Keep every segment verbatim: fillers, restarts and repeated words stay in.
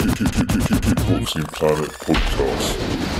Kickboxing Planet Podcast.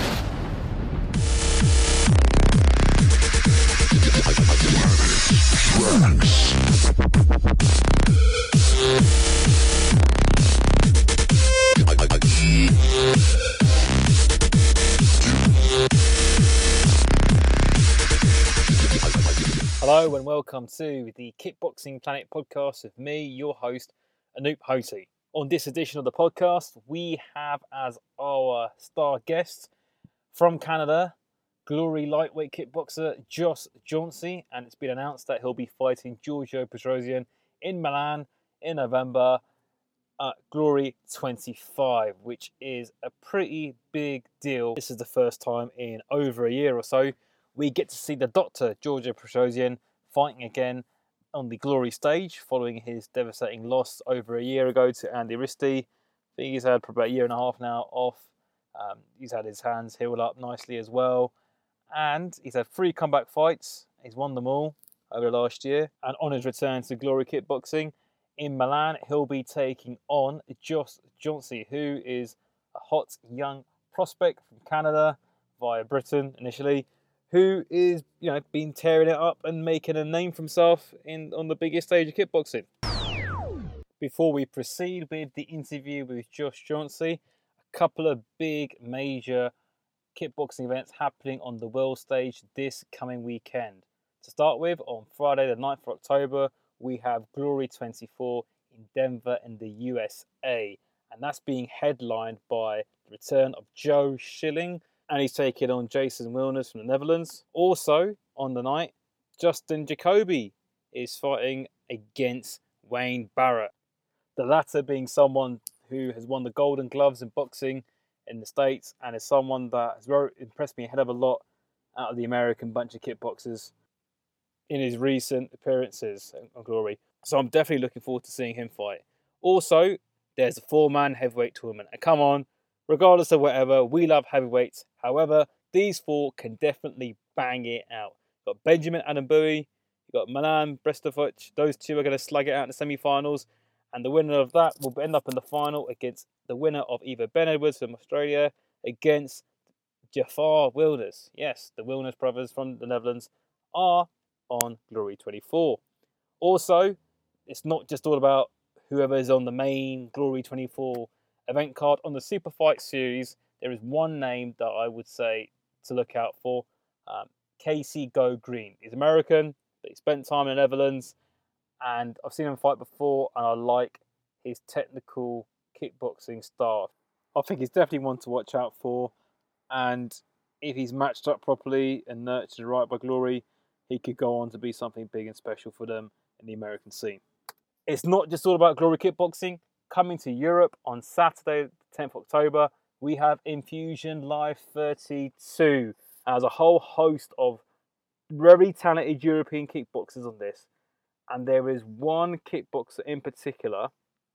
Hello and welcome to the Kickboxing Planet Podcast with me, your host, Anoop Hoti. On this edition of the podcast, we have as our star guest from Canada, Glory lightweight kickboxer Josh Jauncey, and it's been announced that he'll be fighting Giorgio Petrosyan in Milan in November at Glory twenty-five, which is a pretty big deal. This is the first time in over a year or so we get to see the Doctor Giorgio Petrosyan fighting again on the Glory stage following his devastating loss over a year ago to Andy Risti. I think he's had for about a year and a half now off. Um, he's had his hands healed up nicely as well. And he's had three comeback fights. He's won them all over the last year. And on his return to Glory Kickboxing in Milan, he'll be taking on Josh Jauncey, who is a hot young prospect from Canada via Britain initially, who is, you know, been tearing it up and making a name for himself in on the biggest stage of kickboxing. Before we proceed with the interview with Josh Jauncey, a couple of big major kickboxing events happening on the world stage this coming weekend. To start with, on Friday the ninth of October, we have Glory twenty-four in Denver in the U S A. And that's being headlined by the return of Joe Schilling, and he's taking on Jason Wilners from the Netherlands. Also, on the night, Justin Jacoby is fighting against Wayne Barrett. The latter being someone who has won the Golden Gloves in boxing in the States and is someone that has very impressed me a hell of a lot out of the American bunch of kickboxers in his recent appearances on Glory. So I'm definitely looking forward to seeing him fight. Also, there's a four-man heavyweight tournament. And come on, regardless of whatever, we love heavyweights. However, these four can definitely bang it out. You've got Benjamin Adamboui, you've got Milan Brestovic. Those two are going to slug it out in the semi-finals. And the winner of that will end up in the final against the winner of either Ben Edwards from Australia against Jafar Wilners. Yes, the Wilners brothers from the Netherlands are on Glory twenty-four. Also, it's not just all about whoever is on the main Glory twenty-four event card. On the Super Fight series, there is one name that I would say to look out for. Um, Casey Go Green. He's American, but he spent time in the Netherlands, and I've seen him fight before, and I like his technical kickboxing style. I think he's definitely one to watch out for, and if he's matched up properly and nurtured right by Glory, he could go on to be something big and special for them in the American scene. It's not just all about Glory Kickboxing. Coming to Europe on Saturday, tenth of October, we have Infusion Live thirty-two as a whole host of very talented European kickboxers on this. And there is one kickboxer in particular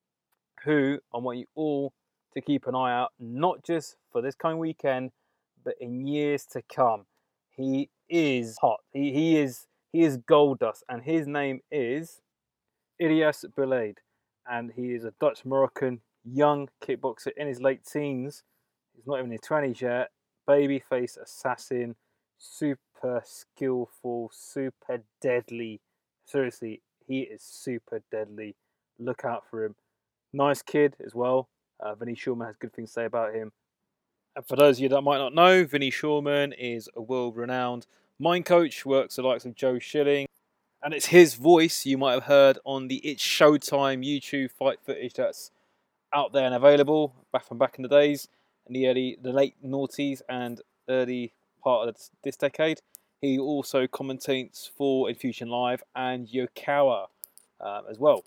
who I want you all to keep an eye out, not just for this coming weekend, but in years to come. He is hot. He, he is he is gold dust, and his name is Ilyas Belaid. And he is a Dutch-Moroccan young kickboxer in his late teens. He's not even in his twenties yet. Babyface assassin, super skillful, super deadly. Seriously, he is super deadly. Look out for him. Nice kid as well. Uh, Vinny Shulman has good things to say about him. And for those of you that might not know, Vinny Shulman is a world-renowned mind coach, works the likes of Joe Schilling. And it's his voice you might have heard on the It's Showtime YouTube fight footage that's out there and available back from back in the days, in the early, the late noughties and early part of this decade. He also commentates for Infusion Live and Yokawa um, as well.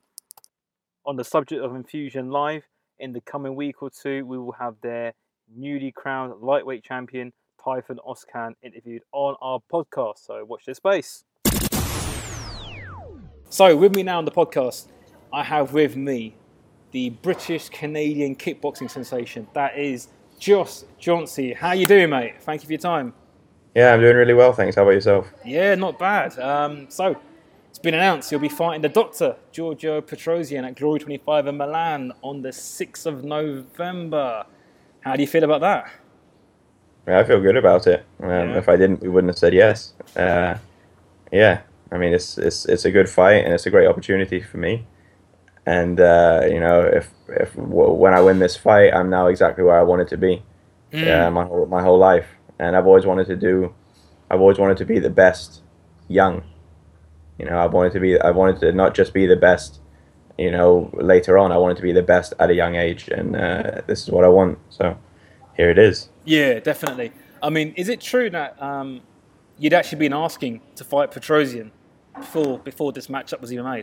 On the subject of Infusion Live, in the coming week or two, we will have their newly crowned lightweight champion, Tayfun Özkan, interviewed on our podcast. So watch this space. So with me now on the podcast, I have with me the British-Canadian kickboxing sensation. That is Josh Jauncey. How you doing, mate? Thank you for your time. Yeah, I'm doing really well, thanks. How about yourself? Yeah, not bad. Um, so It's been announced you'll be fighting the Doctor, Giorgio Petrosian, at Glory twenty-five in Milan on the sixth of November. How do you feel about that? Yeah, I feel good about it. Um, Yeah. If I didn't, we wouldn't have said yes. Uh, yeah, I mean, it's it's it's a good fight and it's a great opportunity for me. And uh, you know, if if w- when I win this fight, I'm now exactly where I wanted to be. Mm. Yeah, my whole my whole life, and I've always wanted to do. I've always wanted to be the best, young. You know, I wanted to be. I wanted to not just be the best. You know, later on, I wanted to be the best at a young age, and uh, this is what I want. So, here it is. Yeah, definitely. I mean, is it true that um, you'd actually been asking to fight Petrosian before before this matchup was even made?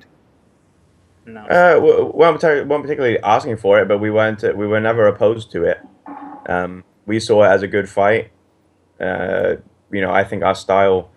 No. Uh, we weren't, partic- weren't particularly asking for it, but we weren't. We were never opposed to it. Um, we saw it as a good fight. Uh, you know, I think our style.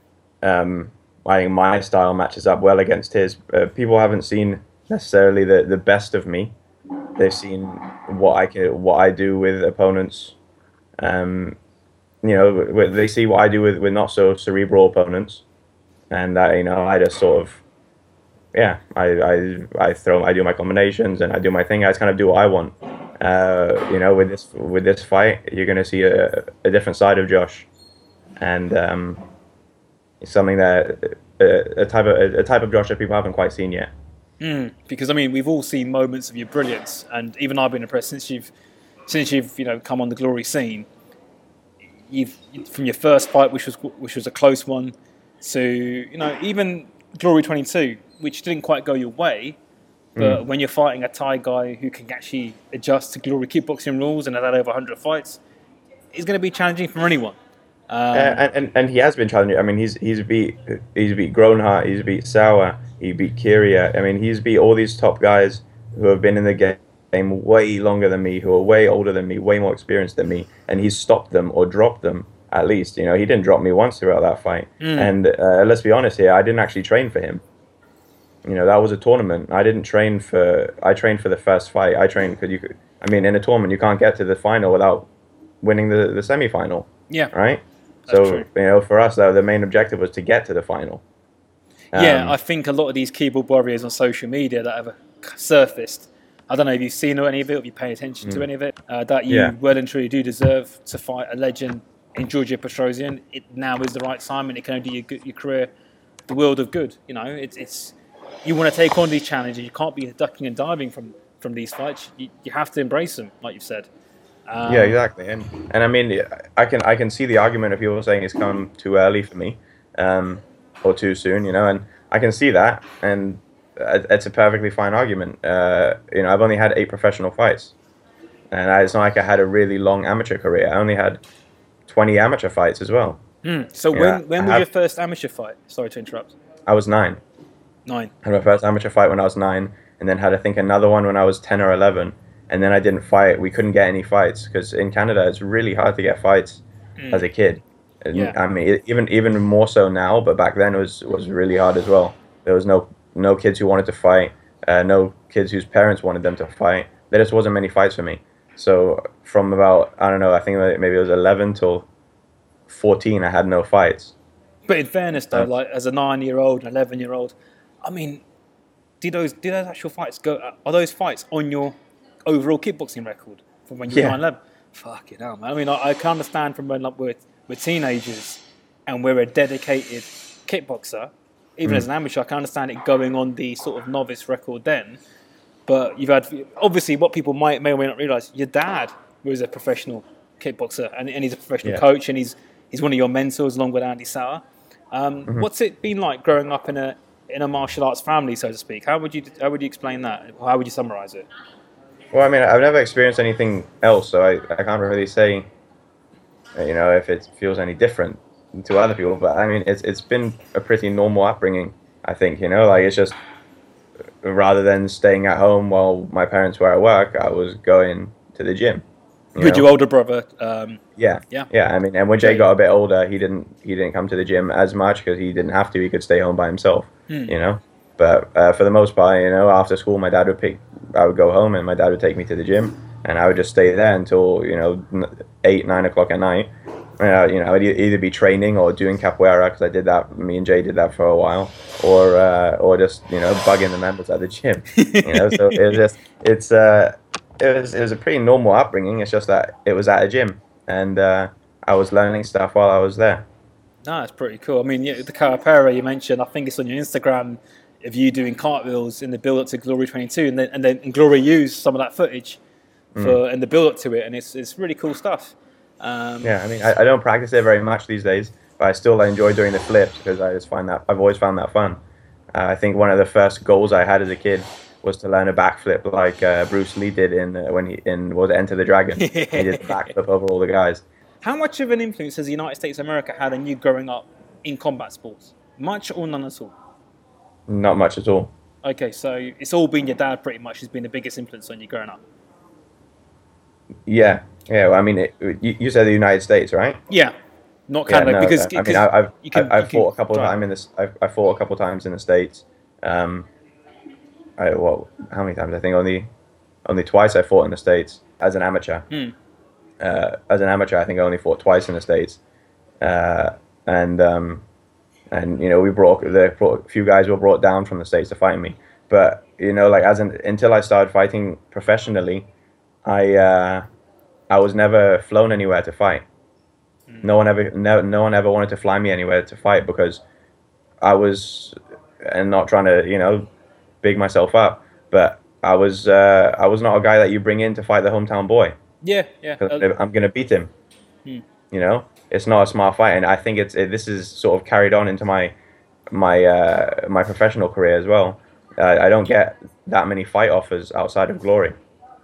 Um, I think my style matches up well against his. Uh, people haven't seen necessarily the, the best of me. They've seen what I can, what I do with opponents. Um, you know, they see what I do with, with not so cerebral opponents, and I, you know, I just sort of, yeah, I, I, I throw, I do my combinations and I do my thing. I just kind of do what I want. Uh, you know, with this with this fight, you're going to see a, a different side of Josh, and um, it's something that a, a type of a type of Josh that people haven't quite seen yet. Mm, because I mean, we've all seen moments of your brilliance, and even I've been impressed since you've since you've you know come on the Glory scene. You've from your first fight, which was which was a close one, to you know even Glory twenty-two, which didn't quite go your way. But mm. when you're fighting a Thai guy who can actually adjust to Glory kickboxing rules and has had over one hundred fights, it's going to be challenging for anyone. Um, uh, and, and and he has been challenging. I mean, he's he's beat he's beat Gronhart, he's beat Sauer, he beat Kyria. I mean, he's beat all these top guys who have been in the game way longer than me, who are way older than me, way more experienced than me, and he's stopped them or dropped them at least. You know, he didn't drop me once throughout that fight. Mm. And uh, let's be honest here, I didn't actually train for him. You know, that was a tournament. I didn't train for. I trained for the first fight. I trained because you could. I mean, in a tournament, you can't get to the final without winning the the semi-final. Yeah. Right. That's so true. You know, for us, though, the main objective was to get to the final. Um, yeah, I think a lot of these keyboard warriors on social media that have surfaced. I don't know if you've seen any of it, or if you pay attention mm. to any of it. Uh, that you yeah. well and truly do deserve to fight a legend in Giorgio Petrosian. It now is the right time, and it can only do your, your career the world of good. You know, it's it's. You want to take on these challenges. You can't be ducking and diving from, from these fights. You, you have to embrace them, like you've said. Um, yeah, exactly. And and I mean, I can I can see the argument of people saying it's come too early for me, um, or too soon. You know, and I can see that, and it's a perfectly fine argument. Uh, you know, I've only had eight professional fights, and I, it's not like I had a really long amateur career. I only had twenty amateur fights as well. Mm. So you when know, when was have, your first amateur fight? Sorry to interrupt. I was nine. Nine. I had my first amateur fight when I was nine, and then had I think another one when I was ten or eleven, and then I didn't fight. We couldn't get any fights because in Canada it's really hard to get fights mm. as a kid. And, yeah. I mean, even even more so now, but back then it was was really hard as well. There was no no kids who wanted to fight, uh, no kids whose parents wanted them to fight. There just wasn't many fights for me. So from about I don't know, I think maybe it was eleven till fourteen, I had no fights. But in fairness, though, um, like as a nine-year-old, an eleven-year-old. I mean, did those did those actual fights go? Are those fights on your overall kickboxing record from when you were yeah. nine, eleven? Fucking hell, man. I mean, I, I can understand from when like, we're, we're teenagers and we're a dedicated kickboxer. Even mm. as an amateur, I can understand it going on the sort of novice record then. But you've had obviously what people might may or may not realise. Your dad was a professional kickboxer, and, and he's a professional yeah. coach, and he's he's one of your mentors along with Andy Sauer. Um, mm-hmm. What's it been like growing up in a in a martial arts family, so to speak? How would you how would you explain that? How would you summarise it? Well, I mean, I've never experienced anything else, so I, I can't really say, you know, if it feels any different to other people. But I mean, it's it's been a pretty normal upbringing, I think. You know, like it's just rather than staying at home while my parents were at work, I was going to the gym. You With know? Your older brother. Um, yeah, yeah, yeah. I mean, and when Jay got a bit older, he didn't he didn't come to the gym as much because he didn't have to. He could stay home by himself. Hmm. You know, but uh, for the most part, you know, after school, my dad would pick. I would go home, and my dad would take me to the gym, and I would just stay there until you know eight, nine o'clock at night, Uh, you know, I'd e- either be training or doing capoeira because I did that. Me and Jay did that for a while, or uh, or just you know bugging the members at the gym. You know, so it was just it's uh it was it was a pretty normal upbringing. It's just that it was at a gym, and uh, I was learning stuff while I was there. No, it's pretty cool. I mean, yeah, the capoeira you mentioned, I think it's on your Instagram of you doing cartwheels in the build up to Glory twenty-two, and then and then and Glory used some of that footage for in the build up to it, and it's it's really cool stuff. Um, Yeah, I mean, I, I don't practice it very much these days, but I still enjoy doing the flips because I just find that I've always found that fun. Uh, I think one of the first goals I had as a kid was to learn a backflip like uh, Bruce Lee did in uh, when he in was it Enter the Dragon. He did the backflip over all the guys. How much of an influence has the United States of America had on you growing up in combat sports? Much or none at all? Not much at all. Okay, so it's all been your dad pretty much who's been the biggest influence on you growing up. Yeah, yeah. Well, I mean, it, you, you said the United States, right? Yeah, not Yeah, Canada no. because I mean, I, I've you can, I- I've you fought can a couple of drive. times in this. I've, I fought a couple of times in the States. Um, I what? How many times? I think only only twice I fought in the States as an amateur. Hmm. Uh, as an amateur, I think I only fought twice in the States, uh, and um, and you know we brought the brought, a few guys were brought down from the States to fight me. But you know, like as an, until I started fighting professionally, I uh, I was never flown anywhere to fight. No one ever no, no one ever wanted to fly me anywhere to fight because I was and not trying to you know big myself up, but I was uh, I was not a guy that you bring in to fight the hometown boy. Yeah, yeah. 'Cause Uh, I'm going to beat him. Hmm. You know, it's not a smart fight, and I think it's it, this is sort of carried on into my my uh, my professional career as well. Uh, I don't get that many fight offers outside of Glory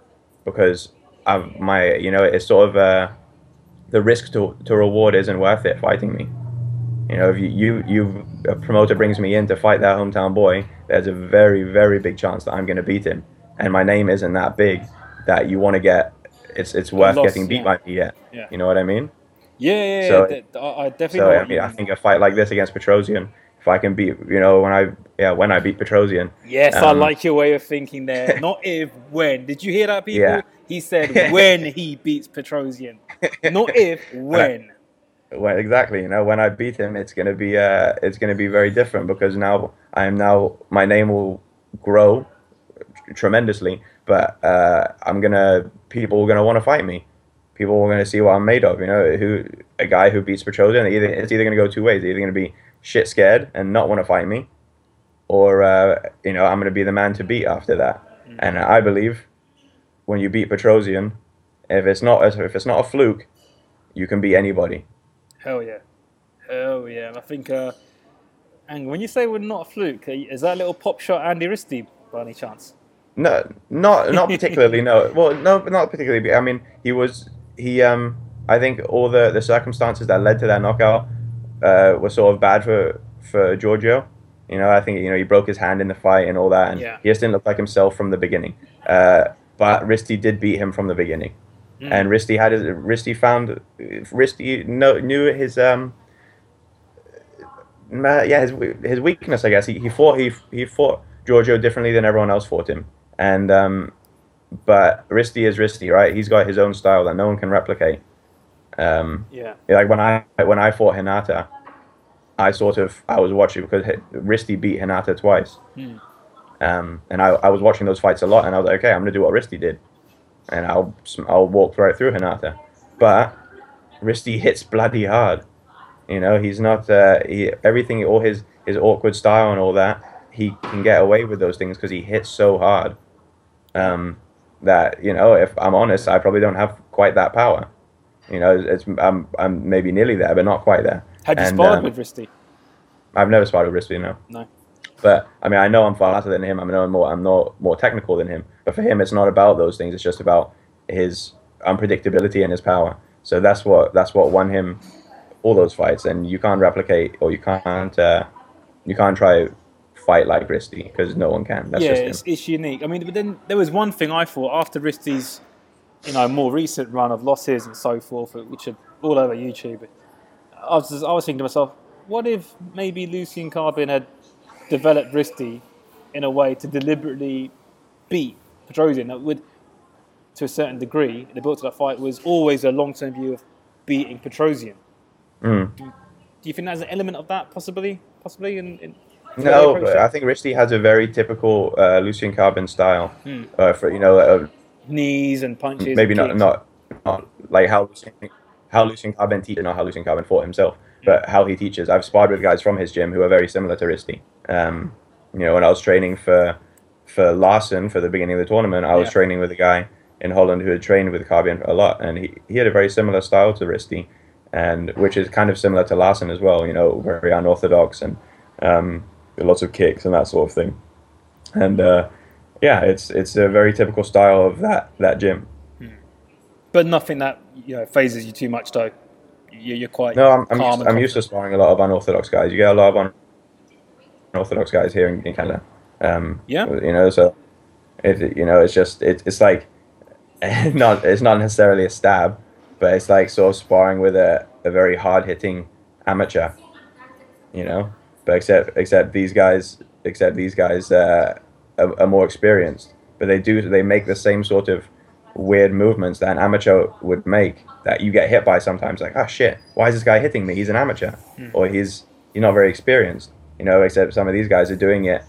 because I've my you know it's sort of uh, the risk to to reward isn't worth it fighting me. You know, if you, you you a promoter brings me in to fight that hometown boy, there's a very very big chance that I'm going to beat him, and my name isn't that big that you want to get. It's it's worth loss, getting beat yeah. by me yet. Yeah. You know what I mean? yeah, yeah, So- yeah. th- I I definitely So know I what you mean, I mean. think a fight like this against Petrosian, if I can beat, you know, when I yeah when I beat Petrosian, Yes, I um, like your way of thinking there. Not if, when. Did you hear that, people? Yeah. He said when he beats Petrosian. Not if, when. well, exactly. You know, when I beat him, it's gonna be uh it's gonna be very different because now I am now my name will grow tremendously, but uh, I'm gonna people are gonna want to fight me. People are gonna see what I'm made of. You know, who a guy who beats Petrosian, either it's either gonna go two ways. They're either gonna be shit scared and not want to fight me, or uh, you know, I'm gonna be the man to beat after that. And I believe when you beat Petrosian, if it's not if it's not a fluke, you can beat anybody. Hell yeah. Hell yeah. And I think, uh, and when you say we're not a fluke, uh, is that little pop shot Andy Risty by any chance? No, not not particularly. No, well, no, not particularly. I mean, he was he. Um, I think all the, the circumstances that led to that knockout uh, were sort of bad for for Giorgio. You know, I think you know he broke his hand in the fight and all that, and Yeah. he just didn't look like himself from the beginning. Uh, but Risty did beat him from the beginning, Mm. and Risty had his, Risty found Risty know, knew his um. ma- Yeah, his his weakness, I guess. He he fought he he fought Giorgio differently than everyone else fought him, and um, but Risty is Risty, right? He's got his own style that no one can replicate. Um, Yeah. like when I when I fought Hinata, I sort of I was watching because Hi- Risty beat Hinata twice, Hmm. um, and I, I was watching those fights a lot, and I was like, okay, I'm gonna do what Risty did, and I'll I'll walk right through Hinata, but Risty hits bloody hard. You know, he's not uh, he everything all his his awkward style and all that. He can get away with those things because he hits so hard. Um, that you know, if I'm honest, I probably don't have quite that power. You know, it's I'm I'm maybe nearly there, but not quite there. Had you And, sparred um, with Risty? I've never sparred with Risty, no. No. But I mean, I know I'm faster than him. I know I'm more I'm not more technical than him. But for him, it's not about those things. It's just about his unpredictability and his power. So that's what that's what won him all those fights. And you can't replicate or you can't uh, you can't try fight like Risty because no one can. That's yeah, just him. it's, it's unique. I mean, but then there was one thing I thought after Risty's, you know, more recent run of losses and so forth, which are all over YouTube. I was just, I was thinking to myself, what if maybe Lucien Carbin had developed Risty in a way to deliberately beat Petrosian that would, to a certain degree, the build to that fight was always a long-term view of beating Petrosian. Mm. Do, do you think there's an element of that possibly, possibly in? in No, but I think Risty has a very typical uh, Lucian Carbon style. Hmm. Uh, for you know, uh, Knees and punches. maybe and not, kicks. not not like how Lucian, how Lucian Carbon teaches, not how Lucian Carbon fought himself, but how he teaches. I've sparred with guys from his gym who are very similar to Risty. Um, you know, when I was training for for Larson for the beginning of the tournament, I was Yeah. training with a guy in Holland who had trained with Carbon a lot, and he, he had a very similar style to Risty, and which is kind of similar to Larson as well. You know, very unorthodox and um, lots of kicks and that sort of thing. And uh, yeah, it's it's a very typical style of that that gym. But nothing that you know phases you too much, though. You- You're quite No, I'm I'm calm used, and I'm used to sparring a lot of unorthodox guys. You get a lot of unorthodox guys here in, in Canada. Um, Yeah. You know, so it you know it's just it, it's like not it's not necessarily a stab, but it's like sort of sparring with a, a very hard hitting amateur. You know, but except except these guys except these guys uh, are, are more experienced, but they do they make the same sort of weird movements that an amateur would make that you get hit by sometimes. Like, oh shit, why is this guy hitting me? He's an amateur, or he's he's not very experienced. You know, except some of these guys are doing it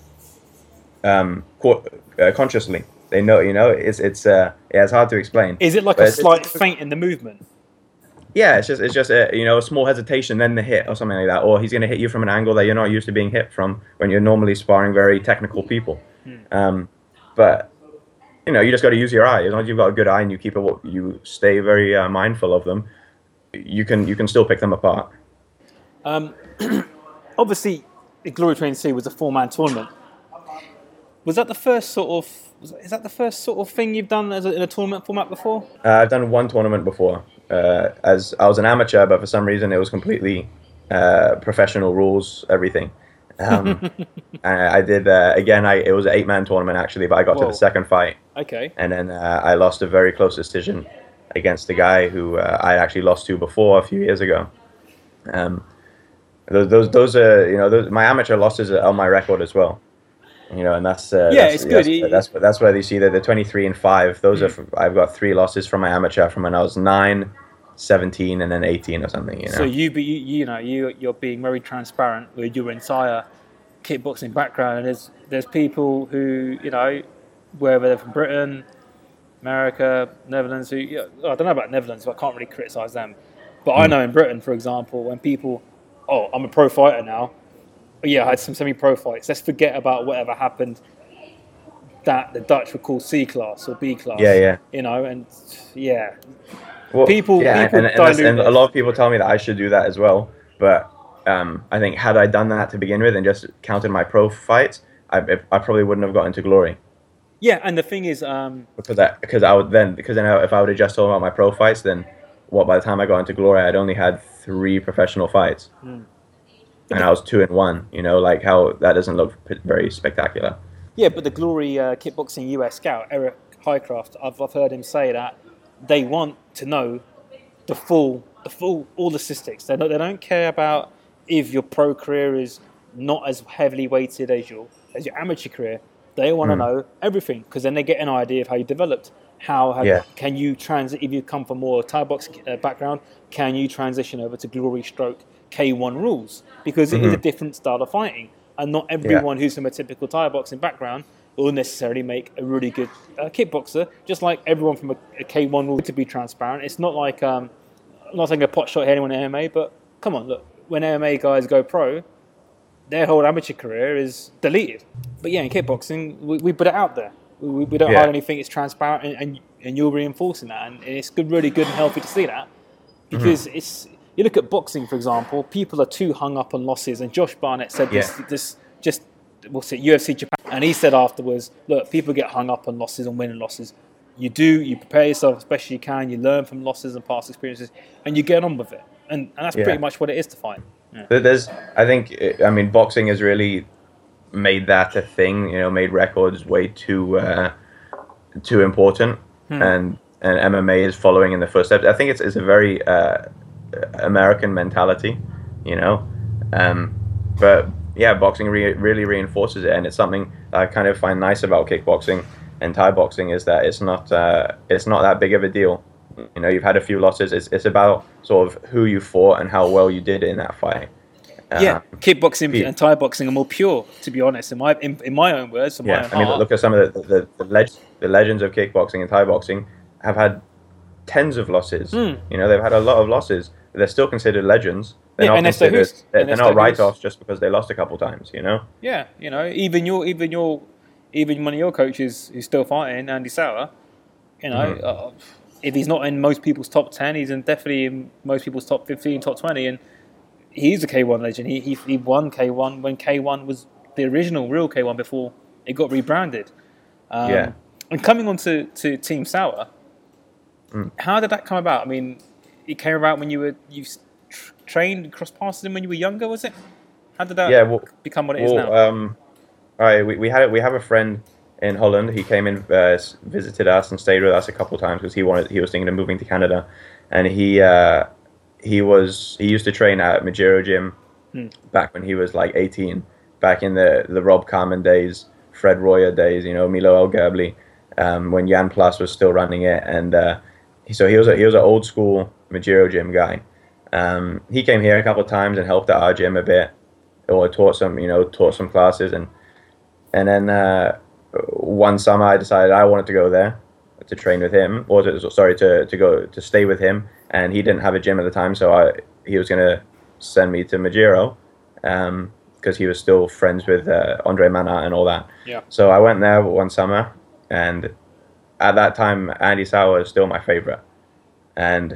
um, co- uh, consciously. They know, you know, it's it's uh, yeah, it's hard to explain. Is it like But a it's- slight feint in the movement? Yeah, it's just it's just a, you know, a small hesitation, then the hit or something like that, or he's going to hit you from an angle that you're not used to being hit from when you're normally sparring very technical people. Um, but you know, you just got to use your eye. As long as you've got a good eye and you keep it, you stay very uh, mindful of them, you can you can still pick them apart. Um, obviously, the Glory Train C was a four-man tournament. Was that the first sort of? Was, is that the first sort of thing you've done as a, in a tournament format before? Uh, I've done one tournament before. Uh, as I was an amateur, but for some reason it was completely uh, professional rules, everything. Um, I, I did uh, again. I it was an eight-man tournament actually, but I got Whoa. to the second fight, Okay. and then uh, I lost a very close decision against the guy who uh, I actually lost to before a few years ago. Um, those those those are you know those, my amateur losses are on my record as well. You know, and that's uh, Yeah, that's, it's good. That's, that's that's where you see that the twenty-three and five. Those are from, I've got three losses from my amateur from when I was nine, seventeen, and then eighteen or something. You know. So you be you, you know you you're being very transparent with your entire kickboxing background, and there's there's people who you know whether they're from Britain, America, Netherlands. Who you know, I don't know about Netherlands, but I can't really criticize them. But I Mm. know in Britain, for example, when people, oh, I'm a pro fighter now. Yeah, I had some semi-pro fights. Let's forget about whatever happened that the Dutch would call C class or B class. Yeah, yeah. You know, and yeah, Well, people- yeah, people and, and, that's- dilute and a it. lot of people tell me that I should do that as well. But um, I think had I done that to begin with and just counted my pro fights, I, I probably wouldn't have gotten to glory. yeah. And the thing is, um, Because I, because I would then because then if I would have just told about my pro fights, then what by the time I got into glory, I'd only had three professional fights, Hmm. and I was two and one. You know, like how that doesn't look p- very spectacular. yeah, but the Glory uh, Kickboxing U S scout Eric Highcraft, I've, I've heard him say that they want to know the full, the full, all the statistics. They don't, they don't care about if your pro career is not as heavily weighted as your as your amateur career. They want to Mm. know everything because then they get an idea of how you developed. How have, Yeah. can you transit if you come from more Thai box uh, background? Can you transition over to Glory Stroke K one rules because it is a Mhm. different style of fighting, and not everyone who's from a typical Thai boxing background will necessarily make a really good uh, kickboxer. Just like everyone from a, a K one rule, to be transparent, it's not like um, I'm not saying a pot shot here anyone in M M A, but come on, look, when M M A guys go pro, their whole amateur career is deleted. But yeah, in kickboxing, we, we put it out there. We, we don't Yeah. hide anything. It's transparent, and, and and you're reinforcing that, and it's good, really good and healthy to see that because Mm-hmm. it's. You look at boxing, for example. People are too hung up on losses, and Josh Barnett said this. Yeah. This just what's it? U F C Japan, and he said afterwards, "Look, people get hung up on losses and winning losses. You do. You prepare yourself as best you can. You learn from losses and past experiences, and you get on with it. And and that's Yeah. pretty much what it is to fight. Yeah. There- There's, I think, I mean, boxing has really made that a thing. You know, made records way too uh, too important, Hmm. and and M M A is following in the footsteps. I think it's it's a very uh, American mentality, you know, um, but yeah, boxing re- really reinforces it, and it's something that I kind of find nice about kickboxing and Thai boxing is that it's not uh, it's not that big of a deal. You know, you've had a few losses. It's it's about sort of who you fought and how well you did in that fight. Yeah, Um, kickboxing pe- and Thai boxing are more pure, to be honest. In my in, in my own words, in my yeah, own I mean, heart. look at some of the the, the, leg- the legends of kickboxing and Thai boxing have had tens of losses. Mm. You know, they've had a lot of losses. But they're still considered legends. They're Yeah, not Ernesto considered. Hoost. They're, they're Ernesto not Hoost. write-offs just because they lost a couple times. You know. Yeah, you know, even your even your even one of your coaches who's still fighting, Andy Sauer. You know, Mhm. uh, if he's not in most people's top ten, he's in definitely in most people's top fifteen, top twenty, and he's a K one legend. He he, he won K one when K one was the original real K one before it got rebranded. Um, Yeah. And coming on to, to Team Sauer, Mm. how did that come about? I mean, it came about when you were you tr- trained cross paths with him when you were younger, was it? How did that Yeah. Well, become what it is well now? um, all right. We, we had we have a friend in Holland. He came in, uh, s- visited us, and stayed with us a couple of times because he wanted he was thinking of moving to Canada, and he uh, he was he used to train at Majiro Gym Hmm. back when he was like eighteen, back in the the Rob Carmen days, Fred Royer days, you know, Milo El Gerbli, um, when Jan Plus was still running it, and uh, he- so he was a, he was an old school Majiro Gym guy. Um, he came here a couple of times and helped at our gym a bit, or taught some you know taught some classes, and and then uh, one summer I decided I wanted to go there to train with him, or to, sorry to to go to stay with him, and he didn't have a gym at the time, so I he was gonna send me to Majiro, um, because he was still friends with uh, Andre Mana and all that. Yeah. So I went there one summer, and at that time Andy Sauer was still my favorite, and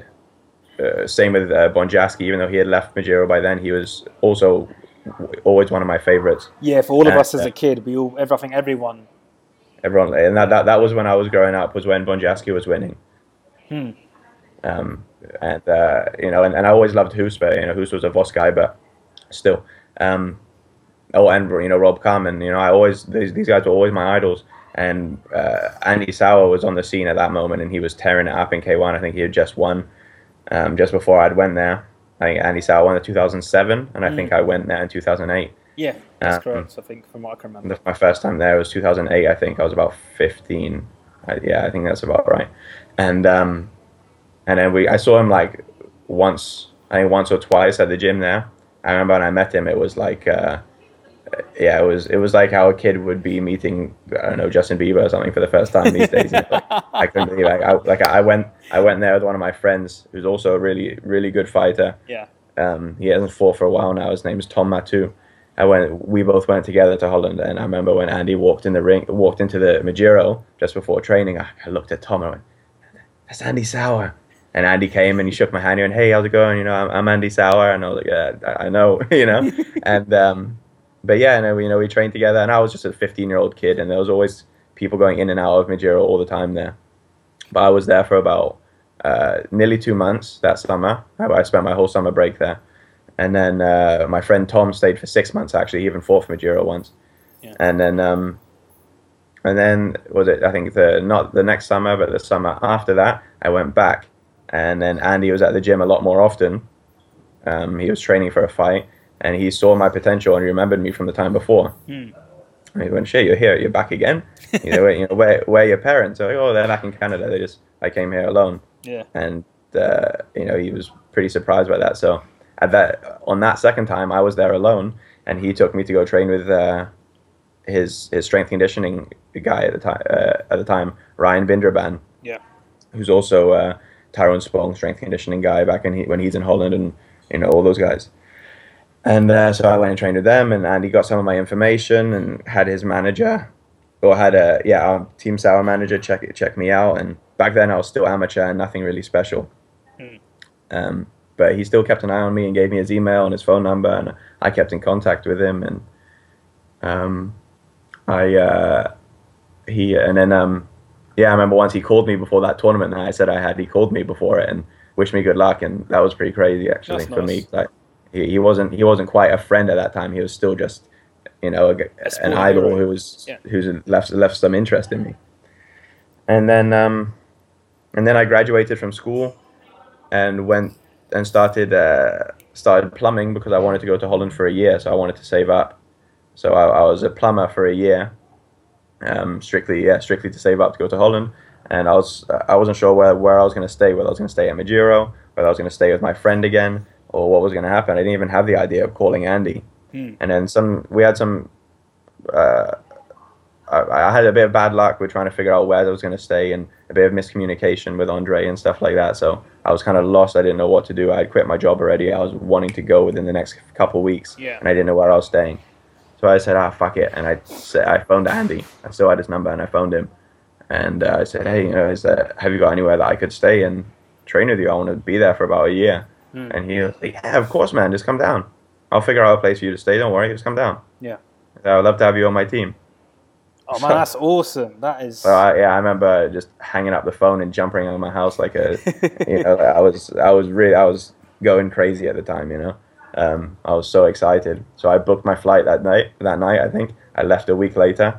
uh, same with uh, Bonjaski. Even though he had left Majiro by then, he was also always one of my favorites. Yeah, for all of and, us as uh, a kid, we all, I think everyone. Everyone, and that, that that was when I was growing up. Was when Bonjaski was winning. Hmm. Um, and uh, you know, and, and I always loved Hoos, but you know, Hoos was a Voss guy, but still. Um, oh, and you know, Rob Carmen. You know, I always these these guys were always my idols. And uh, Andy Sauer was on the scene at that moment, and he was tearing it up in K one. I think he had just won, um, just before I'd went there. I think Andy Sauer won in two thousand seven, and I Mm. think I went there in two thousand eight. Yeah, that's Um, correct. I think from what I can remember. The- My first time there was two thousand eight. I think I was about fifteen. I, yeah, I think that's about right. And um, and then we, I saw him like once, I think once or twice at the gym there. I remember when I met him, it was like, uh, yeah, it was it was like how a kid would be meeting, I don't know, Justin Bieber or something for the first time these days. You know, like, I couldn't believe it. Like I, like I went I went there with one of my friends who's also a really really good fighter. Yeah. Um, he hasn't fought for a while now. His name is Tom Matu. I went. We both went together to Holland, and I remember when Andy walked in the ring, walked into the Majiro just before training. I, I looked at Tom and I went, "That's Andy Sauer." And Andy came and he shook my hand. He went, "Hey, how's it going? You know, I'm, I'm Andy Sauer." And I was like, "Yeah, I I know." You know, and um, but yeah, and you know, we trained together. And I was just a fifteen year old kid, and there was always people going in and out of Majiro all the time there. But I was there for about uh, nearly two months that summer. I, I spent my whole summer break there. And then uh, my friend Tom stayed for six months. Actually, he even fought for Majiro once. Yeah. And then, um, and then was it? I think the not the next summer, but the summer after that, I went back. And then Andy was at the gym a lot more often. Um, he was training for a fight, and he saw my potential and he remembered me from the time before. Hmm. And he went, "Shit, you're here. You're back again." You know, where, you know, where where are your parents? I'm like, "Oh, they're back in Canada. They just I came here alone." Yeah. And uh, you know, he was pretty surprised by that. So at that on that second time, I was there alone, and he took me to go train with uh, his his strength conditioning guy at the time. Uh, at the time, Ryan Binderban, Yeah. who's also uh, Tyrone Spong strength conditioning guy back in he, when he's in Holland, and you know all those guys. And uh, so I went and trained with them, and Andy got some of my information and had his manager, or had a yeah our Team Sauer manager check it check me out. And back then I was still amateur and nothing really special. Hmm. Um, but he still kept an eye on me and gave me his email and his phone number, and I kept in contact with him. And um, I uh, he and then um, yeah, I remember once he called me before that tournament that I said I had. He called me before it and wished me good luck, and that was pretty crazy actually That's for nice. me. Like he, he wasn't he wasn't quite a friend at that time. He was still just you know a, A an sporting idol hero. who was Yeah. who's left left some interest in me. And then um, and then I graduated from school and went and started uh, started plumbing because I wanted to go to Holland for a year, so I wanted to save up. So I, I was a plumber for a year, um, strictly yeah, strictly to save up to go to Holland. and I was I wasn't sure where, where I was going to stay, whether I was going to stay at Majiro, whether I was going to stay with my friend again, or what was going to happen. I didn't even have the idea of calling Andy. Hmm. And then some, we had some, uh, I, I had a bit of bad luck with trying to figure out where I was going to stay, and a bit of miscommunication with Andre and stuff like that. So I was kind of lost. I didn't know what to do. I had quit my job already. I was wanting to go within the next couple of weeks, Yeah. and I didn't know where I was staying. So I said, ah, fuck it. And I said, I phoned Andy. I still had his number, and I phoned him. And uh, I said, hey, you know, is there, have you got anywhere that I could stay and train with you? I want to be there for about a year. Hmm. And he was like, yeah, of course, man. Just come down. I'll figure out a place for you to stay. Don't worry. Just come down. Yeah. I would love to have you on my team. Oh man, that's awesome. That is. So I, yeah, I remember just hanging up the phone and jumping on my house like a, you know, I was, I was really, I was going crazy at the time, you know. Um, I was so excited. So I booked my flight that night. That night, I think I left a week later,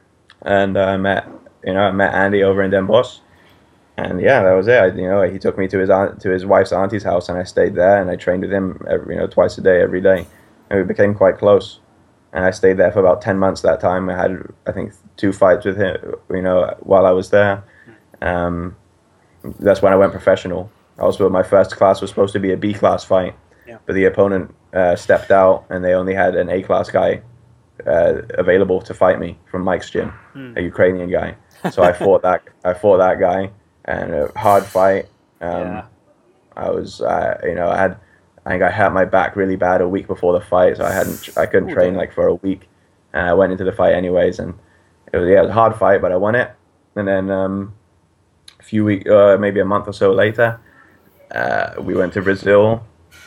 and I uh, met, you know, I met Andy over in Den Bosch, and yeah, that was it. I, you know, he took me to his aunt, to his wife's auntie's house, and I stayed there, and I trained with him, every, you know, twice a day, every day, and we became quite close. And I stayed there for about ten months that time. I had, I think, two fights with him, you know, while I was there. Um, that's when I went professional. Also, my first class was supposed to be a B class fight, yeah. but the opponent uh, stepped out, and they only had an A class guy uh, available to fight me from Mike's gym, mm. a Ukrainian guy. So I fought that. I fought that guy, and a hard fight. Um, yeah. I was, uh, you know, I had. I think I hurt my back really bad a week before the fight, so I hadn't, I couldn't Ooh, train damn. like for a week, and I went into the fight anyways, and it was yeah, it was a hard fight, but I won it. And then um, a few weeks, uh, maybe a month or so later, uh, we went to Brazil,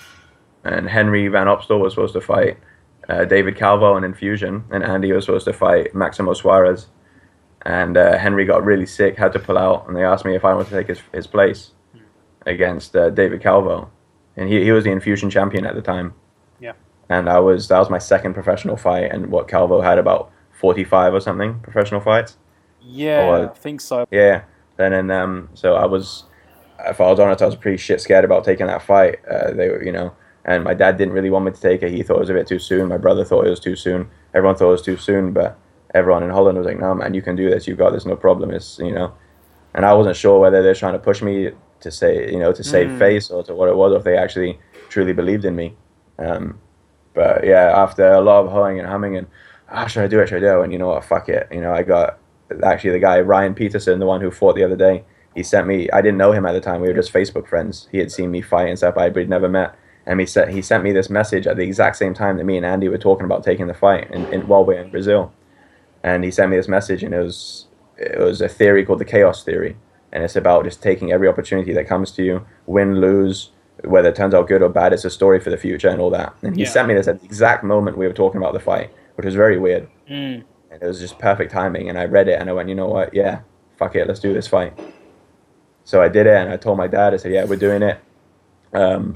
and Henry Van Opstal was supposed to fight uh, David Calvo in Infusion, and Andy was supposed to fight Maximo Suarez, and uh, Henry got really sick, had to pull out, and they asked me if I wanted to take his his place against uh, David Calvo. And he he was the Infusion champion at the time. Yeah. And I was that was my second professional fight, and what Calvo had about forty-five or something professional fights. Yeah, Or- I think so. Yeah. Then and um, so I was, if I was honest, I was pretty shit scared about taking that fight. Uh, they were, you know, and my dad didn't really want me to take it. He thought it was a bit too soon. My brother thought it was too soon. Everyone thought it was too soon, but everyone in Holland was like, "No, man, you can do this. You got this, no problem." It's you know, and I wasn't sure whether they're trying to push me to say, you know, to save Mm. face or to what it was, or if they actually truly believed in me. Um, but yeah, after a lot of hoeing and humming and, ah, should I do it, should I do it? And you know what, fuck it. You know, I got, actually the guy, Ryan Peterson, the one who fought the other day, he sent me, I didn't know him at the time, we were just Facebook friends. He had seen me fight and stuff, but we'd never met. And he sent, he sent me this message at the exact same time that me and Andy were talking about taking the fight in, in, while we were in Brazil. And he sent me this message, and it was, it was a theory called the chaos theory. And it's about just taking every opportunity that comes to you, win, lose, whether it turns out good or bad. It's a story for the future and all that. And he Yeah. sent me this at the exact moment we were talking about the fight, which was very weird. Mm. And it was just perfect timing. And I read it and I went, you know what? Yeah, fuck it. Let's do this fight. So I did it, and I told my dad, I said, yeah, we're doing it. Um,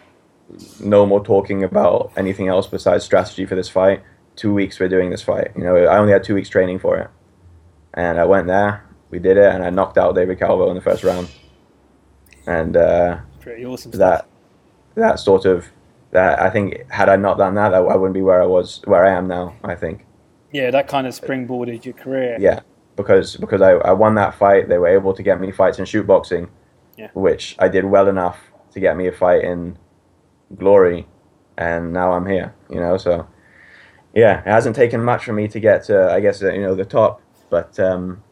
no more talking about anything else besides strategy for this fight. Two weeks we're doing this fight. You know, I only had two weeks training for it. And I went there. We did it, and I knocked out David Calvo in the first round. And uh, Pretty awesome stuff. that that sort of that I think had I not done that, I wouldn't be where I was, where I am now. I think, Yeah, that kind of springboarded your career. yeah, because because I, I won that fight. They were able to get me fights in shoot boxing, Yeah. which I did well enough to get me a fight in Glory, and now I'm here. You know, so yeah, it hasn't taken much for me to get to, I guess, uh, you know, the top, but. Um,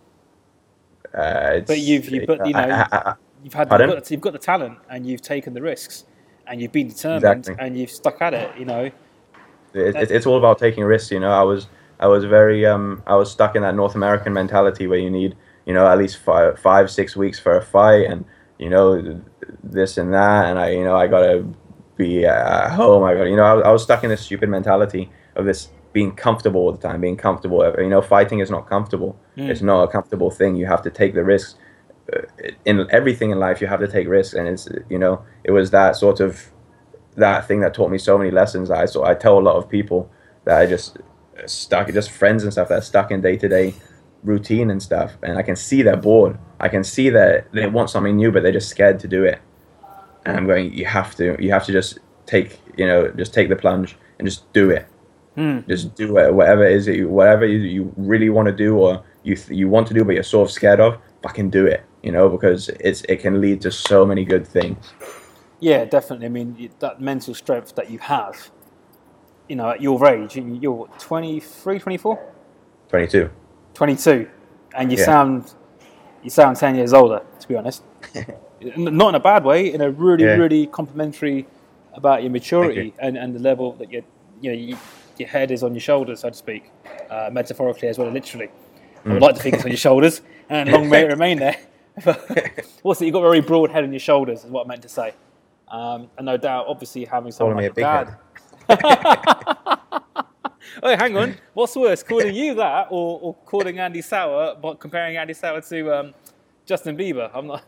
Uh, it's, But you've, you, but you know, I- I- I- you've had, Pardon? you've got, you've got the talent, and you've taken the risks, and you've been determined, Exactly. and you've stuck at it. You know. it, it, it's all about taking risks. You know, I was I was very um I was stuck in that North American mentality where you need, you know, at least five five six weeks for a fight, and you know this and that, and I you know I gotta be at home. I got you know I, was- I was stuck in this stupid mentality of this being comfortable all the time, being comfortable. You know, fighting is not comfortable. Mm. It's not a comfortable thing. You have to take the risks. Uh, In everything in life, you have to take risks, and it's you know it was that sort of that thing that taught me so many lessons. That I so I tell a lot of people that I just stuck, just friends and stuff that are stuck in day to day routine and stuff, and I can see they're bored. I can see that they want something new, but they're just scared to do it. And I'm going, you have to, you have to just take, you know, just take the plunge and just do it. Mm. Just do it, whatever it is, that you, whatever you, you really want to do, or you th- you want to do, but you're sort of scared of. fucking do it, you know, because it's it can lead to so many good things. Yeah, definitely. I mean, that mental strength that you have, you know, at your age, you're what, twenty-three, twenty-four? twenty-two. twenty-two, and you Yeah. sound you sound ten years older, to be honest. Not in a bad way, in a really, Yeah. really complimentary about your maturity you. and, and the level that your you know you, your head is on your shoulders, so to speak, uh, metaphorically as well as literally. I would like to think it's on your shoulders, and long may it remain there. What's it? You've got a very broad head on your shoulders, is what I meant to say. Um, and no doubt, obviously, having someone Calling me like a your big dad. Oh, hang on. What's worse, calling you that, or, or calling Andy Sauer, but comparing Andy Sauer to um, Justin Bieber? I'm not.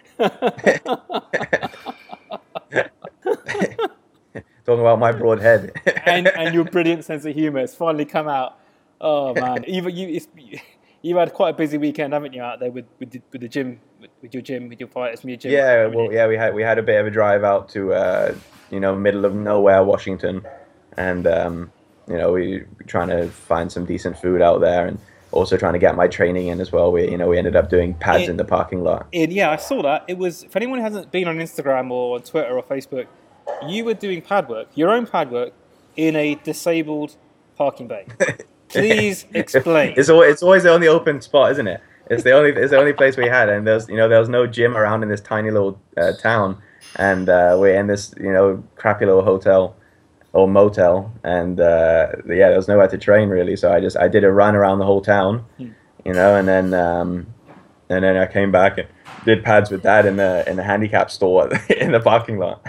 Talking about my broad head. and and your brilliant sense of humour. It's finally come out. Oh man, you you it's, you've had quite a busy weekend, haven't you, out there with with the, with the gym, with, with your gym, with your fighters, with your gym? Yeah, haven't well, you? yeah, we had we had a bit of a drive out to uh, you know, middle of nowhere, Washington, and um, you know, we were trying to find some decent food out there, and also trying to get my training in as well. We you know we ended up doing pads It- in the parking lot. And yeah, I saw that. It was, if anyone hasn't been on Instagram or on Twitter or Facebook, you were doing pad work, your own pad work, in a disabled parking bay. Please explain. It's always, it's always the only open spot, isn't it? It's the only it's the only place we had, and there's you know there was no gym around in this tiny little uh, town, and uh, we're in this you know crappy little hotel or motel, and uh, yeah, there was nowhere to train really. So I just I did a run around the whole town, you know, and then um, and then I came back and did pads with Dad in the in the handicap store in the parking lot.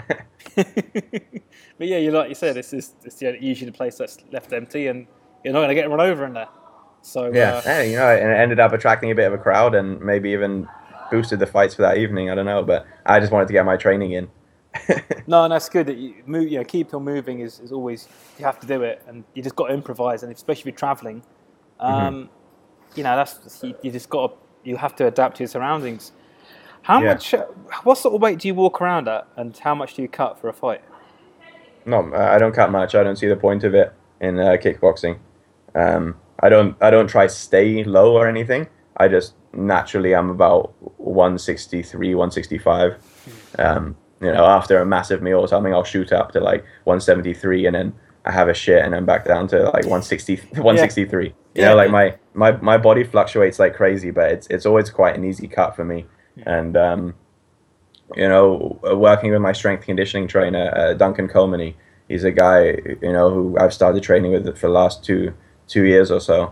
But yeah, you like you said, this is it's usually the place that's left empty, and you're not going to get run over in there. So Yeah, uh, and, you know, and it ended up attracting a bit of a crowd, and maybe even boosted the fights for that evening. I don't know, but I just wanted to get my training in. no, and that's good that you move. You know, keep on moving is, is always you have to do it, and you just got to improvise, and especially if you're traveling, um, Mm-hmm. you know that's you, you just got to, you have to adapt to your surroundings. How Yeah. much? What sort of weight do you walk around at, and how much do you cut for a fight? No, I don't cut much. I don't see the point of it in uh, kickboxing. Um, I don't. I don't try stay low or anything. I just naturally I'm about one sixty-three, one sixty-five. Um, you know, after a massive meal or something, I'll shoot up to like one seventy-three, and then I have a shit, and then back down to like one sixty, one sixty-three. You Yeah. know, like my, my, my body fluctuates like crazy, but it's it's always quite an easy cut for me. And um, you know, working with my strength conditioning trainer, uh, Duncan Comany, he's a guy you know who I've started training with for the last two two years or so.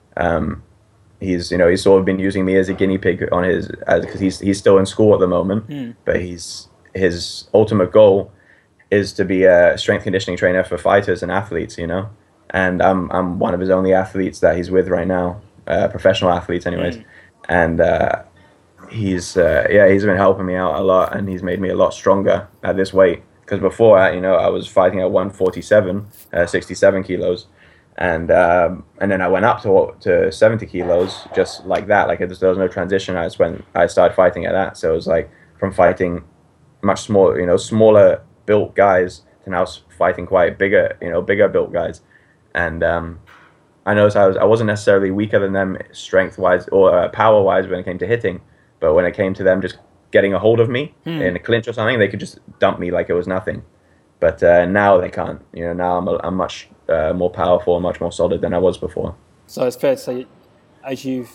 Um, he's you know he's sort of been using me as a guinea pig on his because he's he's still in school at the moment, Mm. but he's his ultimate goal is to be a strength conditioning trainer for fighters and athletes, you know. And I'm I'm one of his only athletes that he's with right now, uh, professional athletes, anyways. Mm. And uh, he's uh, yeah he's been helping me out a lot, and he's made me a lot stronger at this weight. Because before, uh, you know, I was fighting at one forty-seven, uh, sixty-seven kilos, and um, and then I went up to to seventy kilos just like that. Like there was no transition. I just went. I started fighting at that. So it was like from fighting much smaller, you know, smaller built guys to now fighting quite bigger, you know, bigger built guys. And um, I noticed I was I wasn't necessarily weaker than them strength wise or uh, power wise when it came to hitting, but when it came to them just getting a hold of me Hmm. in a clinch or something, they could just dump me like it was nothing. But uh, now they can't. You know, now I'm a, I'm much uh, more powerful and much more solid than I was before. So it's fair to say, as you've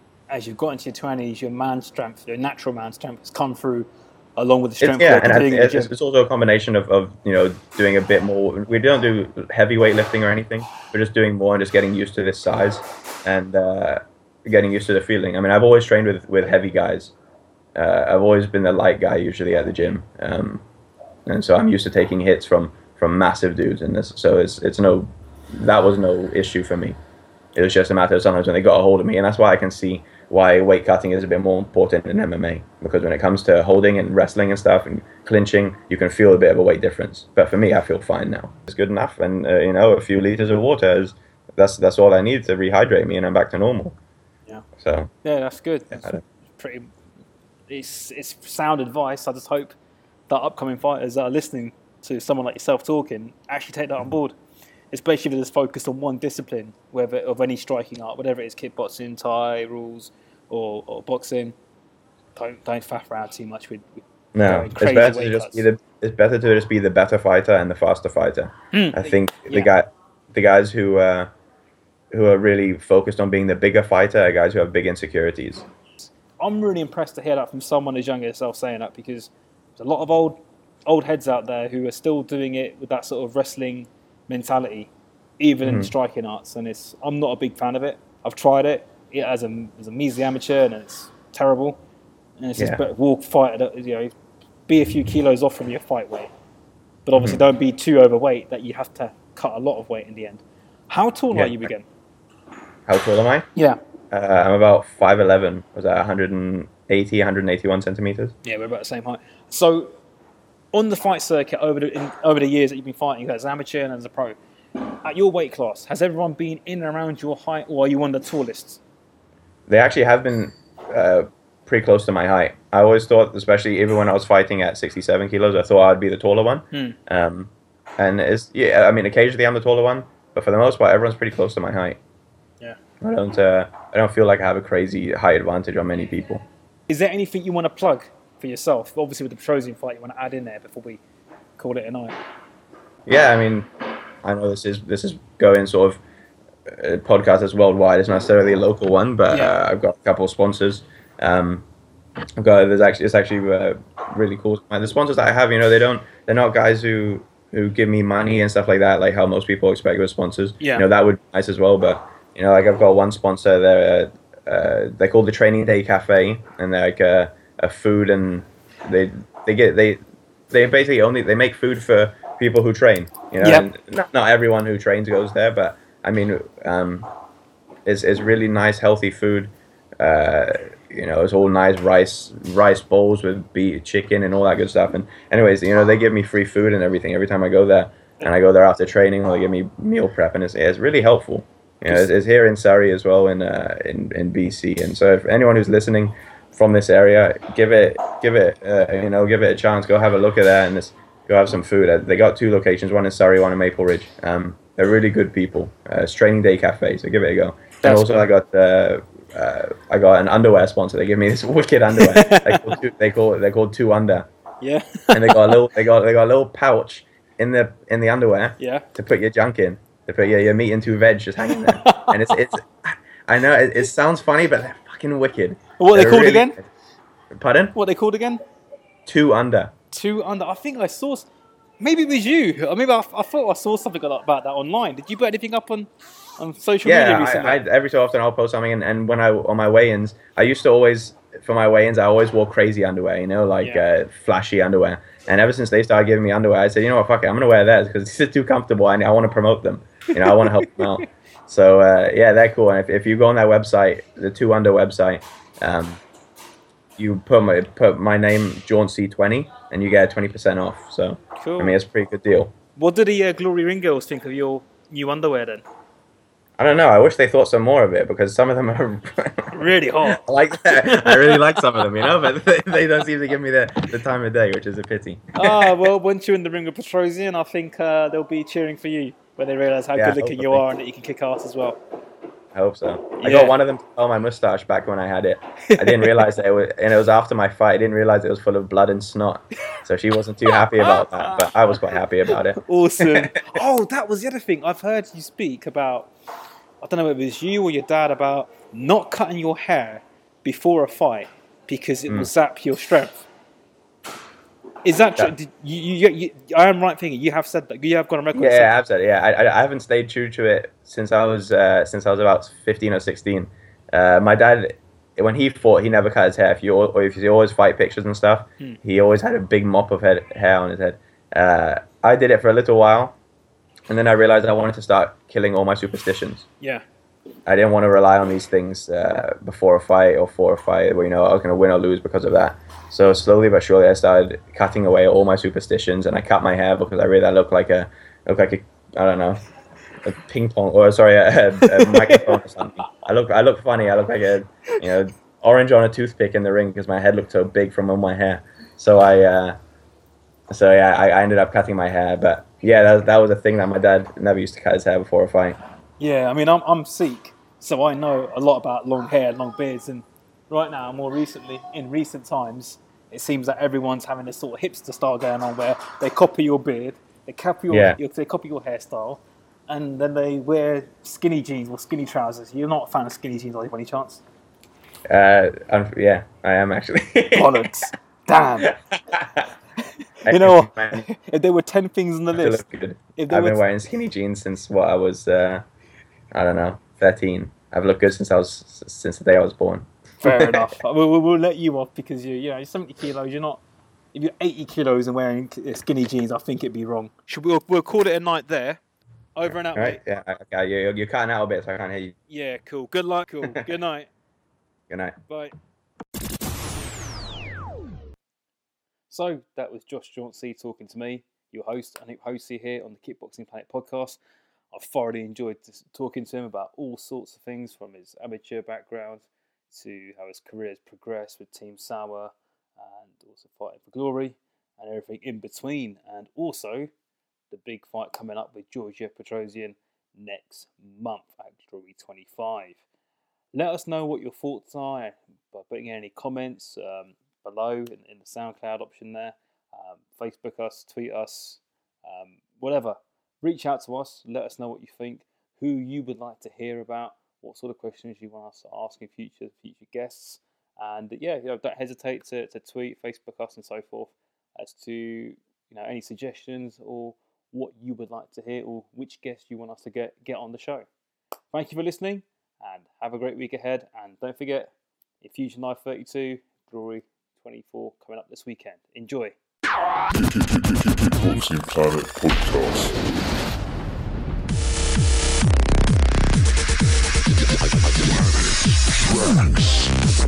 as you've got into your twenties, your man strength, your natural man strength, has come through along with the It's, strength yeah, work and you're I doing think in the it's, gym. it's also a combination of, of you know doing a bit more. We don't do heavy weightlifting or anything. We're just doing more and just getting used to this size and uh, getting used to the feeling. I mean, I've always trained with, with heavy guys. Uh, I've always been the light guy usually at the gym, um, and so I'm used to taking hits from, from massive dudes. And this, so it's it's no that was no issue for me. It was just a matter of sometimes when they got a hold of me, and that's why I can see why weight cutting is a bit more important in M M A, because when it comes to holding and wrestling and stuff and clinching, you can feel a bit of a weight difference. But for me, I feel fine now. It's good enough, and uh, you know, a few liters of water is that's that's all I need to rehydrate me, and I'm back to normal. Yeah. So Yeah, that's good. I That's don't- pretty. It's it's sound advice. I just hope that upcoming fighters that are listening to someone like yourself talking actually take that on board, especially if they're just focused on one discipline, whether of any striking art, whatever it is, kickboxing, Thai rules, or, or boxing, don't don't faff around too much with, with No, going it's crazy better to weight just cuts. be the it's better to just be the better fighter and the faster fighter. Hmm. I think Yeah. the guy the guys who uh, who are really focused on being the bigger fighter are guys who have big insecurities. I'm really impressed to hear that from someone as young as yourself saying that, because there's a lot of old old heads out there who are still doing it with that sort of wrestling mentality, even in Mhm. striking arts, and it's I'm not a big fan of it. I've tried it, it as a as a measly amateur, and it's terrible. And it's Yeah. just better walk, fight, at a- you know, be a few kilos off from your fight weight, but obviously Mhm. don't be too overweight that you have to cut a lot of weight in the end. How tall Yeah. are you again? How tall am I? Yeah, Uh, I'm about five eleven. Was that one eighty, one eighty-one centimeters? yeah, we're about the same height. So, on the fight circuit over the in, over the years that you've been fighting as an amateur and as a pro, at your weight class, has everyone been in and around your height, or are you one of the tallest? They actually have been uh, pretty close to my height. I always thought, especially even when I was fighting at sixty-seven kilos, I thought I'd be the taller one. Hmm. Um, and it's yeah, I mean, occasionally I'm the taller one, but for the most part, everyone's pretty close to my height. Yeah. I don't uh, I don't feel like I have a crazy height advantage on many people. Is there anything you want to plug for yourself? Obviously, with the Petrosian fight, you want to add in there before we call it a night. Yeah, I mean, I know this is this is going sort of uh, podcast is worldwide. It's not necessarily a local one, but Yeah. uh, I've got a couple of sponsors. Um, I've got there's actually it's actually uh, really cool. Like, the sponsors that I have, you know, they don't they're not guys who who give me money and stuff like that, like how most people expect with sponsors. Yeah. You know, that would be nice as well, but you know, like I've got one sponsor. They're uh, uh, they're called the Training Day Cafe, and they're like a, a food and they they get they they basically only they make food for people who train. You know, Yep. and not, not everyone who trains goes there, but I mean, um, it's it's really nice, healthy food. Uh, you know, it's all nice rice rice bowls with beef, chicken, and all that good stuff. And anyways, you know, they give me free food and everything every time I go there, and I go there after training, or they give me meal prep, and it's it's really helpful. You know, it's, it's here in Surrey as well, in uh, in in B C. And so, if anyone who's listening from this area, give it give it uh, you know give it a chance. Go have a look at that and just go have some food. Uh, They got two locations, one in Surrey, one in Maple Ridge. Um, they're really good people. Uh, it's Training Day Cafe, so give it a go. And That's also, good. I got uh, uh, I got an underwear sponsor. They give me this wicked underwear. they call two, they call they're called Two Under, Yeah. and they got a little they got they got a little pouch in the in the underwear Yeah. to put your junk in. To put your, your meat and two veg just hanging there. And it's it's I know it, it sounds funny, but they're fucking wicked. What are they They're called really again? good. Pardon? What are they called again? Two Under. Two under. I think I saw. s- Maybe it was you. Or maybe I, I thought I saw something about that online. Did you put anything up on, on social media Yeah, recently? I, I, every so often I'll post something, and, and when I on my weigh-ins, I used to always for my weigh-ins I always wore crazy underwear, you know, like Yeah. uh, flashy underwear. And ever since they started giving me underwear, I said, you know what, fuck it, I'm gonna wear theirs because these are too comfortable, and I want to promote them. You know, I want to help them out. So uh, yeah, they're cool. And if, if you go on their website, the Two Under website, um, you put my put my name Jaunt C twenty, and you get twenty percent off. So Cool. I mean, it's a pretty good deal. What did the uh, Glory Ring girls think of your new underwear then? I don't know. I wish they thought some more of it because some of them are Really hot. I like that. I really like some of them, you know, but they, they don't seem to give me the, the time of day, which is a pity. Ah, well, once you're in the ring with Petrosian, I think uh, they'll be cheering for you when they realise how Yeah, good looking you hopefully. are and that you can kick ass as well. I hope so. I Yeah. got one of them to curl my mustache back when I had it. I didn't realize that it was, and it was after my fight. I didn't realize it was full of blood and snot. So she wasn't too happy about that, but I was quite happy about it. Awesome. Oh, that was the other thing. I've heard you speak about, I don't know whether it was you or your dad, about not cutting your hair before a fight because it will Mm. zap your strength. Is that true? Yeah. Did you, you, you, I am right thinking you have said that. You have got a record. Yeah, said yeah, that. absolutely. Yeah, I, I, I haven't stayed true to it since I was uh, since I was about fifteen or sixteen. Uh, my dad, when he fought, he never cut his hair. If you al- or if you always fight pictures and stuff, Hmm. he always had a big mop of head, hair on his head. Uh, I did it for a little while, and then I realized I wanted to start killing all my superstitions. Yeah. I didn't want to rely on these things uh, before a fight or for a fight where, you know, I was going to win or lose because of that. So slowly but surely I started cutting away all my superstitions, and I cut my hair because I really I look like a, look like a, I don't know, a ping pong, or sorry, a, a, a microphone or something. I look, I look funny. I look like a, you know, orange on a toothpick in the ring because my head looked so big from all my hair. So I, uh, so yeah, I, I ended up cutting my hair. But yeah, that, that was a thing that my dad never used to cut his hair before a fight. Yeah, I mean, I'm, I'm Sikh, so I know a lot about long hair, long beards, and right now, more recently, in recent times, it seems that everyone's having this sort of hipster style going on where they copy your beard, they copy your, Yeah. your they copy your hairstyle, and then they wear skinny jeans or skinny trousers. You're not a fan of skinny jeans, are you, by any chance? Uh, um, yeah, I am actually. Bollocks. Damn. You know what? If there were ten things on the I feel list, look good. if there I've were been t- wearing skinny jeans since what I was, uh, I don't know, thirteen. I've looked good since I was since the day I was born. fair enough. We'll, we'll, we'll let you off because you you know you're seventy kilos. You're not. If you're eighty kilos and wearing skinny jeans, I think it'd be wrong. Should we? We'll, we'll call it a night there. Over and out, Right? mate. Yeah. Okay. You you're cutting out a bit, so I can't hear you. Yeah, cool. Good luck. Cool. Good night. Good night. Bye. So that was Josh Jauncey talking to me, your host, Anoop Hosey here on the Kickboxing Planet podcast. I've thoroughly enjoyed this, talking to him about all sorts of things, from his amateur background to how his career has progressed with Team Sauer and also fighting for glory and everything in between, and also the big fight coming up with Georgia Petrosian next month at Glory twenty-five. Let us know what your thoughts are by putting in any comments um, below in, in the SoundCloud option there. Um, Facebook us, tweet us, um, whatever. Reach out to us. Let us know what you think, who you would like to hear about, what sort of questions you want us to ask in future future guests. And yeah, you know, don't hesitate to, to tweet, Facebook us, and so forth as to you know any suggestions or what you would like to hear or which guests you want us to get get on the show. Thank you for listening and have a great week ahead. And don't forget, in Fusion Live thirty-two, Glory twenty-four coming up this weekend. Enjoy. Kickboxing Planet Podcast.